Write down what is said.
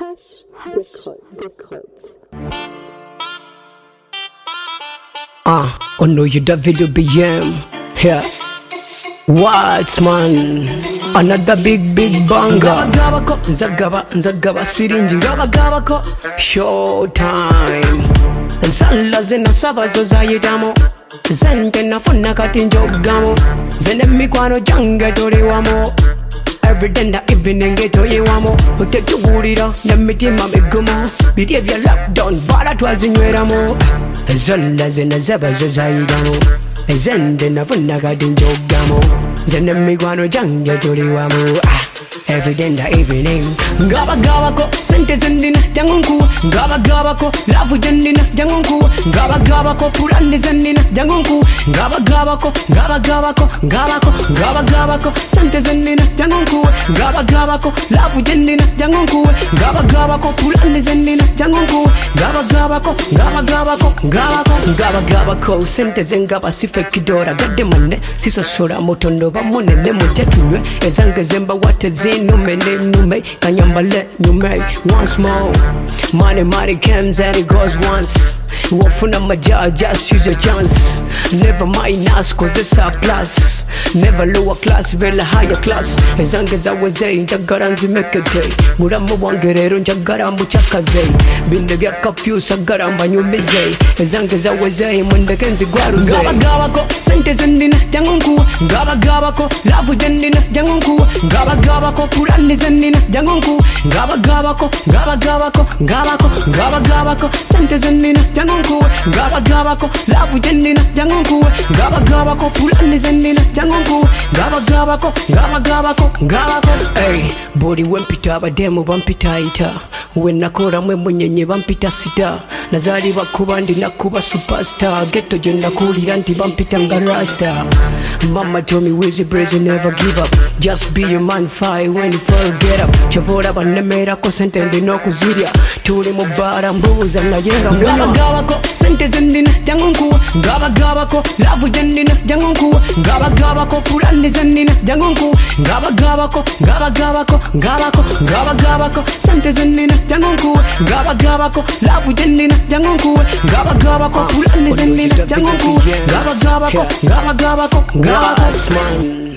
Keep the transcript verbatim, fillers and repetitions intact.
Hash Records. Records. Ah, uh, oh no, you W B M. Yeah. What man? Another big big banger. Nzagaba ko, nzagaba, nzagaba sirinji, ngaba gaba ko. Showtime. Zalla zena sabazo zayitamo. Zente nafuna kati njogamo. Zene mikwano jange toriwamo. Every day na evening geto yewamo. Utetugurira na mitima migumo. Bidye bya lockdown bara twazinyweramo. Zalla zena sabazo zayitamo. Zende nafuna kati njogamo. Zene mikwano jange toriwamo. Every day na evening Gaba gaba ko sente zendina jangunku Gaba gaba ko lavu jendina jangunku Gaba gaba ko pulani zendina jangunku Gaba gaba ko Gaba gaba ko Gaba ko Gaba gaba ko sente zendina jangunku Gaba gaba ko lavu jendina jangunku Gaba gaba ko pulani zendina jangunku Gaba gaba ko Gaba gaba ko Gaba ko Gaba gaba ko sente zengaba sife kidora Gade mane siso sora motondo bamone nemo jatuwe Ezange zemba wate zin no me name no me kanyamba let you make once more money money comes and it goes once wafuna maja just use your chance never mind us cause it's a plus never lower class vela higher class as long as I was a njagaranzi make a day muramo wangerero njagarambu chakaze binde bya confuse agaramba nyumize as long as I was a munda kenzi gwaru gaba gaba ko sente zendina jangunku gaba gaba ko lavu jendina jangunku gaba gaba ko purani zendina jangunku gaba gaba ko gaba gaba ko gaba ko gaba gaba ko sente zendina jangunku gaba gaba ko lavu jendina jangunku gaba gaba ko purani zendina jangunku gaba gaba ko gaba gaba ko gaba ko hey body wempita bademo bampita ita wenakora mwe munyenye bampita sita nazali bakuba ndi nakuba superstar ghetto jenda kulira nti bampita ngarasta mama told me where's your brazen never give up just be your man fight when you forget up chavora banemera ko sente ndino kuziria tuli mubara mbuza nayenga gaba gaba ko sente zendina jangunku gaba gaba ko lavu jendina jangunku gaba gaba ko purani zendina jangunku gaba gaba ko gaba gaba ko gaba ko gaba gaba ko sente zendina jangunku gaba gaba ko lavu jendina jangunku gaba gaba ko purani zendina jangunku gaba gaba ko gaba gaba ko gaba ko